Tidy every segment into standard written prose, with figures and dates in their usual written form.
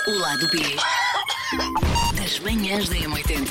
O lado B das manhãs da M80.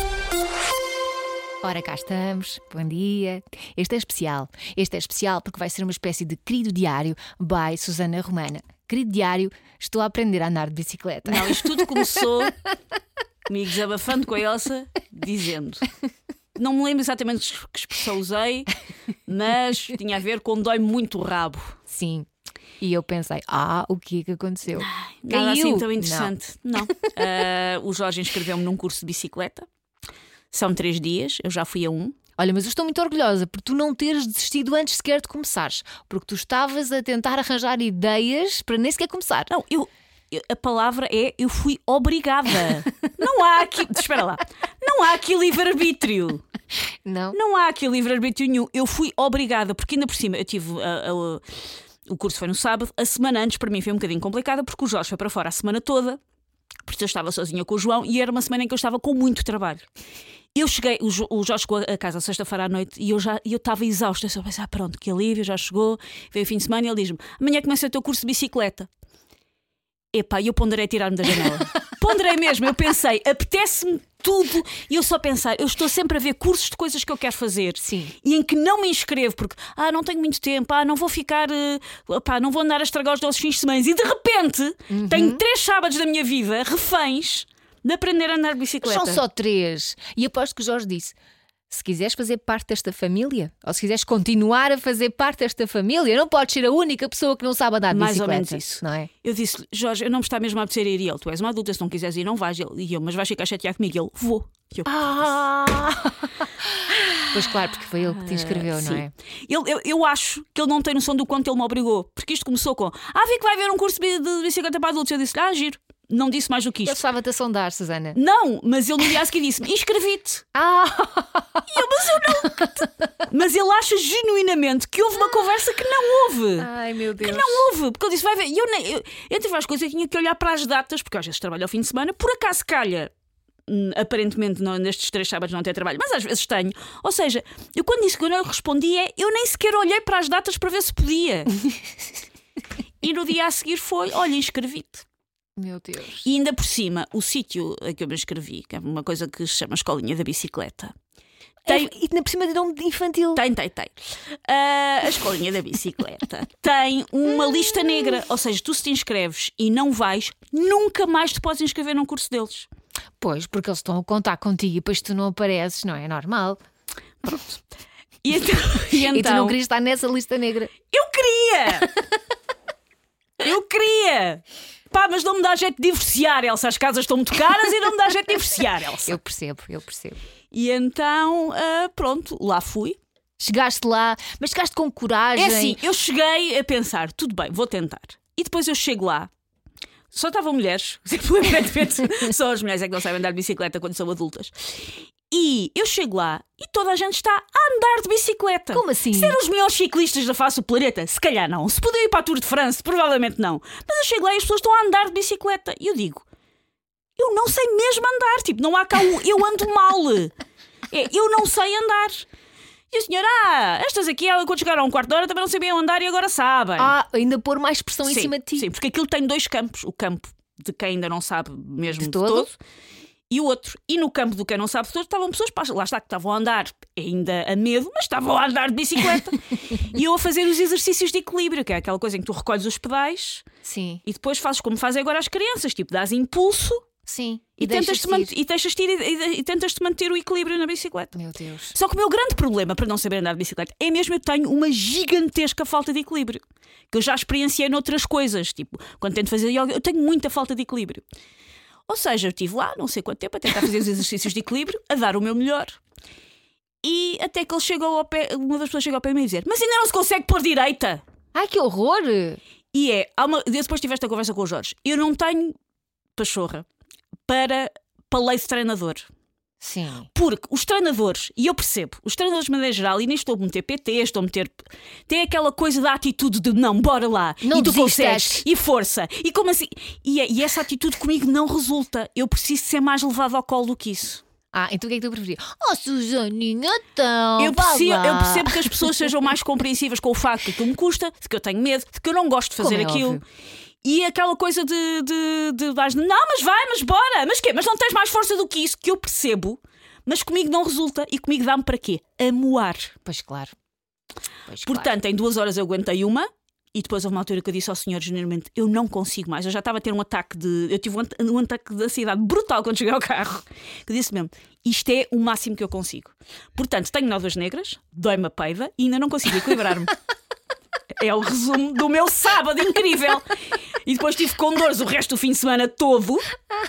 Ora, cá estamos. Bom dia. Este é especial. Este é especial porque vai ser uma espécie de querido diário by Susana Romana. Querido diário, estou a aprender a andar de bicicleta. Não, isto tudo começou comigo desabafando com a Elsa, dizendo... Não me lembro exatamente que expressão usei, mas tinha a ver com dói muito o rabo. Sim. E eu pensei, o que é que aconteceu? Nada Caiu? assim tão interessante. Não. O Jorge inscreveu-me num curso de bicicleta. São 3 dias, eu já fui a um. Olha, mas eu estou muito orgulhosa por tu não teres desistido antes sequer de começares. Porque tu estavas a tentar arranjar ideias para nem sequer começar. Não, a palavra é eu fui obrigada. Não há aqui. Espera lá. Não há aqui livre-arbítrio. Não? Não há aqui livre-arbítrio nenhum. Eu fui obrigada, porque ainda por cima eu tive. O curso foi no sábado. A semana antes para mim foi um bocadinho complicada, porque o Jorge foi para fora a semana toda. Porque eu estava sozinha com o João e era uma semana em que eu estava com muito trabalho. Eu cheguei, o Jorge chegou a casa sexta-feira à noite e eu estava exausta. Eu só pensei, pronto, que alívio, já chegou, veio o fim de semana e ele diz-me: amanhã começa o teu curso de bicicleta. Epá, eu ponderei tirar-me da janela. Ponderei mesmo, eu pensei, apetece-me tudo. E eu só pensar, eu estou sempre a ver cursos de coisas que eu quero fazer. Sim. E em que não me inscrevo porque não tenho muito tempo, não vou ficar, não vou andar a estragar os nossos fins de semana. E de repente tenho 3 sábados da minha vida reféns de aprender a andar de bicicleta. São só 3. E aposto que o Jorge disse: se quiseres fazer parte desta família, ou se quiseres continuar a fazer parte desta família, não podes ser a única pessoa que não sabe andar de bicicleta. Mais ou menos isso. Não é? Eu disse: Jorge, eu não me está mesmo a apetecer ir. E ele: tu és uma adulta, se não quiseres ir, não vais. E eu: mas vais ficar chateado comigo? E ele: vou. E eu: Pois claro, porque foi ele que te inscreveu, não é? Eu acho que ele não tem noção do quanto ele me obrigou. Porque isto começou com: vi que vai haver um curso de bicicleta para adultos. Eu disse: giro. Não disse mais do que Ele isto. estava-te a sondar, Susana. Não, mas ele no dia a seguir disse-me: inscrevi-te. E eu: mas eu não. Mas ele acha genuinamente que houve uma conversa que não houve. Ai, meu Deus. Que não houve. Porque ele disse: vai ver. E entre várias coisas, eu tinha que olhar para as datas, porque às vezes trabalho ao fim de semana, por acaso calha. Aparentemente nestes 3 sábados não ter trabalho, mas às vezes tenho. Ou seja, eu quando disse que eu não respondi, eu nem sequer olhei para as datas para ver se podia. E no dia a seguir foi: olha, inscrevi-te. Meu Deus. E ainda por cima, o sítio a que eu me inscrevi, que é uma coisa que se chama Escolinha da Bicicleta. E na por cima de nome infantil. Tem. A Escolinha da Bicicleta tem uma lista negra. Ou seja, tu se te inscreves e não vais, nunca mais te podes inscrever num curso deles. Pois, porque eles estão a contar contigo e depois tu não apareces, não é normal. Pronto. E então, E tu não querias estar nessa lista negra. Eu queria! Mas não me dá jeito de divorciar, Elsa. As casas estão muito caras e não me dá jeito de divorciar, Elsa. Eu percebo. E então, pronto, lá fui. Chegaste lá, mas chegaste com coragem. É assim, eu cheguei a pensar: tudo bem, vou tentar. E depois eu chego lá. Só estavam mulheres. Só as mulheres é que não sabem andar de bicicleta quando são adultas. E eu chego lá e toda a gente está a andar de bicicleta. Como assim? Se eram os melhores ciclistas da face do planeta, se calhar não. Se podiam ir para a Tour de France, provavelmente não. Mas eu chego lá e as pessoas estão a andar de bicicleta. E eu digo: eu não sei mesmo andar. Tipo, não há cá eu ando mal. Eu não sei andar. E a senhora: estas aqui, quando chegaram a um quarto de hora, também não sabiam andar e agora sabem. Ainda pôr mais pressão em cima de ti. Sim, porque aquilo tem 2 campos. O campo de quem ainda não sabe mesmo de todo. todo. E o outro. E no campo do quem não sabe de todo estavam pessoas, lá está, que estavam a andar ainda a medo, mas estavam a andar de bicicleta. E eu a fazer os exercícios de equilíbrio, que é aquela coisa em que tu recolhes os pedais. Sim. E depois fazes como fazem agora as crianças, tipo, dás impulso. Sim. E tentas-te manter o equilíbrio na bicicleta. Meu Deus. Só que o meu grande problema para não saber andar de bicicleta é mesmo eu tenho uma gigantesca falta de equilíbrio. Que eu já experienciei noutras coisas. Tipo, quando tento fazer yoga, eu tenho muita falta de equilíbrio. Ou seja, eu estive lá não sei quanto tempo a tentar fazer os exercícios de equilíbrio, a dar o meu melhor. E até que ele chegou ao pé, uma das pessoas chegou ao pé e me dizer: mas ainda não se consegue pôr direita. Ai, que horror! E depois tiveste a conversa com o Jorge. Eu não tenho pachorra para lei de treinador. Sim. Porque os treinadores, e eu percebo, os treinadores de maneira geral, e nem estou a meter PT, estou a meter. Tem aquela coisa da atitude de não, bora lá, não e tu desistas. consegues, e força, e como assim? E essa atitude comigo não resulta. Eu preciso ser mais levado ao colo do que isso. Então o que é que tu preferias? Susaninha, então. Eu percebo que as pessoas sejam mais compreensivas com o facto de que me custa, de que eu tenho medo, de que eu não gosto de fazer Como é aquilo. óbvio. E aquela coisa de não, mas vai, mas bora, mas quê? Mas não tens mais força do que isso, que eu percebo, mas comigo não resulta. E comigo dá-me para quê? A moar. Pois claro. Portanto, em 2 horas eu aguentei uma. E depois houve uma altura que eu disse ao senhor, genuinamente, eu não consigo mais. Eu já estava a ter um ataque de... Eu tive um ataque de ansiedade brutal quando cheguei ao carro. Que disse mesmo, isto é o máximo que eu consigo. Portanto, tenho nódoas negras, dói-me a peida e ainda não consigo equilibrar-me. É o resumo do meu sábado incrível. E depois tive com dores o resto do fim de semana todo.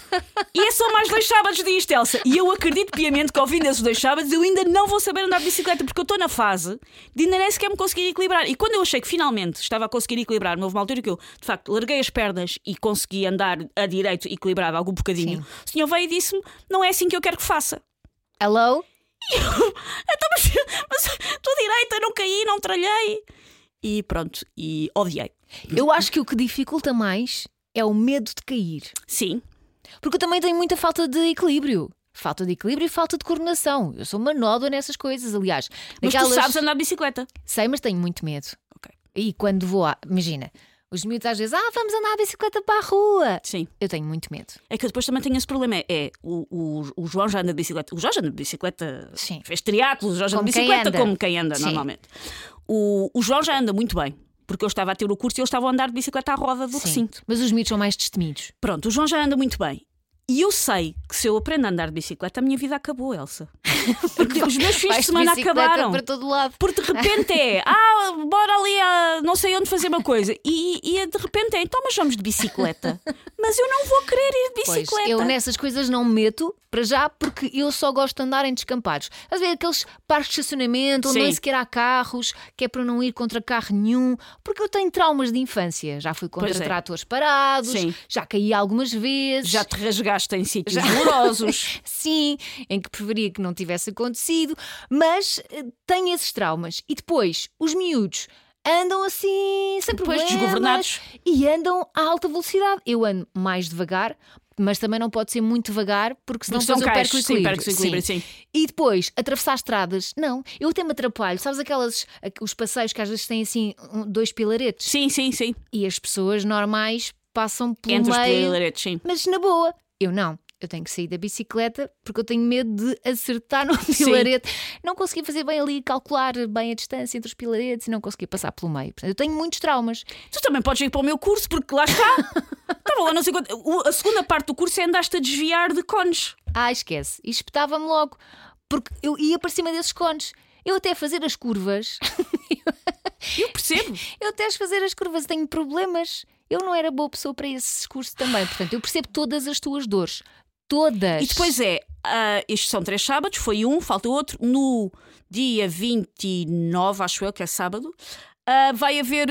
E são mais 2 sábados disto, Elsa. E eu acredito piamente que ao fim desses 2 sábados eu ainda não vou saber andar de bicicleta, porque eu estou na fase de ainda nem sequer me conseguir equilibrar. E quando eu achei que finalmente estava a conseguir equilibrar-me, houve uma altura que eu, de facto, larguei as pernas e consegui andar a direito equilibrado algum bocadinho. Sim. O senhor veio e disse-me, não é assim que eu quero que faça. Hello? Então, mas estou direita, não caí, não tralhei. E pronto, e odiei. Eu acho que o que dificulta mais é o medo de cair. Sim. Porque eu também tenho muita falta de equilíbrio. Falta de equilíbrio e falta de coordenação. Eu sou uma nódoa nessas coisas, aliás. Mas tu sabes andar de bicicleta. Sei, mas tenho muito medo. Ok. E quando vou imagina, os miúdos às vezes, vamos andar de bicicleta para a rua. Sim. Eu tenho muito medo. É que eu depois também tenho esse problema. O João já anda de bicicleta. O Jorge anda de bicicleta. Sim. Fez triatlos, o Jorge anda de Como quem bicicleta anda. como quem anda Sim. normalmente. O João já anda muito bem. Porque eu estava a ter o curso e eu estava a andar de bicicleta à roda do recinto. Mas os miúdos são mais destemidos. Pronto, o João já anda muito bem. E eu sei que se eu aprendo a andar de bicicleta, a minha vida acabou, Elsa. Porque os meus fins de semana acabaram. Para todo lado. Porque de repente bora ali a não sei onde fazer uma coisa. E de repente então, mas vamos de bicicleta. Mas eu não vou querer ir de bicicleta. Pois, eu nessas coisas não me meto, para já, porque eu só gosto de andar em descampados. Às vezes aqueles parques de estacionamento onde Sim. nem sequer há carros, que é para não ir contra carro nenhum, porque eu tenho traumas de infância. Já fui contra Pois é. tratores parados, Sim. já caí algumas vezes. Já te rasgaste em sítios dolorosos. Sim, em que preferia que não tivesse acontecido, mas tenho esses traumas. E depois, os miúdos andam assim, sem Depois problemas, desgovernados. e andam a alta velocidade. Eu ando mais devagar, mas também não pode ser muito devagar, porque senão Porque depois eu cais, perco o sim, equilíbrio. perco o equilíbrio, sim. E depois, atravessar estradas, não, eu até me atrapalho. Sabes os passeios que às vezes têm assim 2 pilaretes? Sim, sim, sim. E as pessoas normais passam pelo Entre os meio, pilaretes, sim. mas na boa. Eu não. Eu tenho que sair da bicicleta porque eu tenho medo de acertar no pilarete. Não conseguia fazer bem ali, calcular bem a distância entre os pilaretes e não conseguia passar pelo meio. Portanto, eu tenho muitos traumas. Tu também podes ir para o meu curso, porque lá está. Estava lá, não sei quanto. A segunda parte do curso é andaste a desviar de cones. Esquece. E espetava-me logo. Porque eu ia para cima desses cones. Eu até fazer as curvas. Eu percebo. Eu até fazer as curvas tenho problemas. Eu não era boa pessoa para esse curso também. Portanto, eu percebo todas as tuas dores. Todas. E depois estes são 3 sábados, foi falta outro. No dia 29, acho eu, que é sábado, vai haver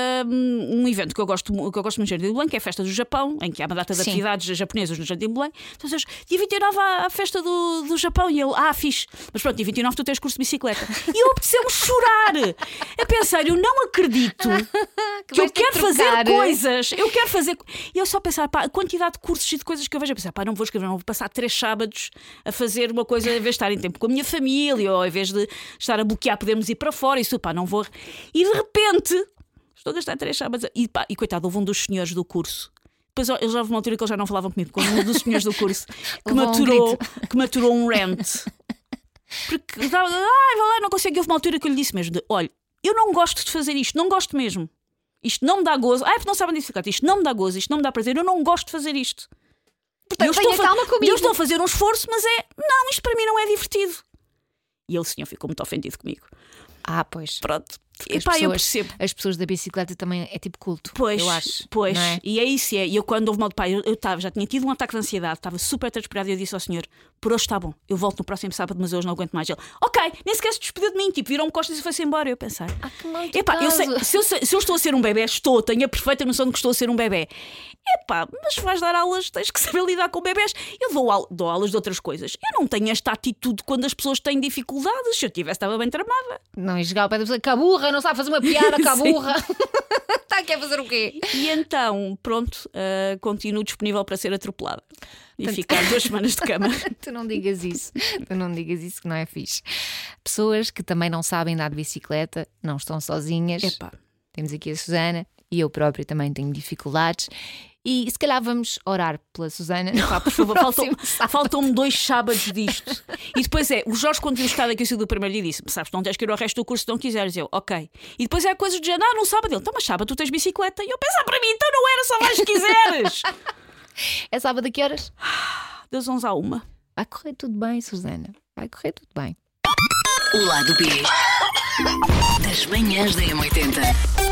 um evento que eu gosto muito no Jardim do Belém, que é a Festa do Japão, em que há uma data de Sim. atividades japonesas no Jardim do Belém. Então, dia 29 há a Festa do Japão. E ele, fixe. Mas pronto, dia 29 tu tens curso de bicicleta. E eu apeteceu-me chorar. A pensar, eu não acredito que eu quero fazer coisas. Eu quero fazer. E eu só pensar, a quantidade de cursos e de coisas que eu vejo, a pensar, não vou escrever, não vou passar 3 sábados a fazer uma coisa, em vez de estar em tempo com a minha família, ou em vez de estar a bloquear, podemos ir para fora, isso, não vou. E de repente, estou a gastar 3 sábados. E coitado, houve um dos senhores do curso. Depois eles já houve uma altura que eles já não falavam comigo, como um dos senhores do curso que me aturou um rant. Porque estava, vai lá, não consigo. Houve uma altura que eu lhe disse mesmo: olha, eu não gosto de fazer isto, não gosto mesmo. Isto não me dá gozo. Porque não sabem bicicleta. Isto não me dá gozo, isto não me dá prazer. Eu não gosto de fazer isto. Portanto, calma comigo. Eu estou a fazer um esforço, mas não, isto para mim não é divertido. E ele, senhor, ficou muito ofendido comigo. Pois. Pronto. Eu percebo. As pessoas da bicicleta também é tipo culto. Pois, eu acho. Pois, não é? E é isso. E eu, quando houve mal de pai, já tinha tido um ataque de ansiedade, estava super transpirado e eu disse ao senhor: por hoje está bom, eu volto no próximo sábado, mas hoje não aguento mais. Ele, ok, nem sequer se despediu de mim, virou-me costas e foi-se embora. Eu pensei: que mal eu sei, se eu estou a ser um bebê, tenho a perfeita noção de que estou a ser um bebê. Mas vais dar aulas, tens que saber lidar com bebés. Eu dou aulas de outras coisas. Eu não tenho esta atitude quando as pessoas têm dificuldades. Se eu tivesse, estava bem tramada. Não, e chegar ao pé da pessoa, que a burra, não sabe fazer uma piada, que a burra. Está aqui a fazer o quê? E então, pronto, continuo disponível para ser atropelada e ficar 2 semanas de cama. Tu não digas isso. Tu não digas isso, que não é fixe. Pessoas que também não sabem andar de bicicleta, não estão sozinhas. Temos aqui a Susana, e eu própria também tenho dificuldades. E se calhar vamos orar pela Susana. Pá, por favor, faltam-me 2 sábados disto. E depois o Jorge, quando viu o estado aqui do primeiro dia, disse: sabes, não tens que ir ao resto do curso se não quiseres. Eu, ok. E depois coisas do género: num sábado. Ele, então, mas sábado tu tens bicicleta. E eu, pensa para mim, então não era, só vais se quiseres. É sábado a que horas? Das 11 à 1. Vai correr tudo bem, Susana. Vai correr tudo bem. O lado B das manhãs da M80.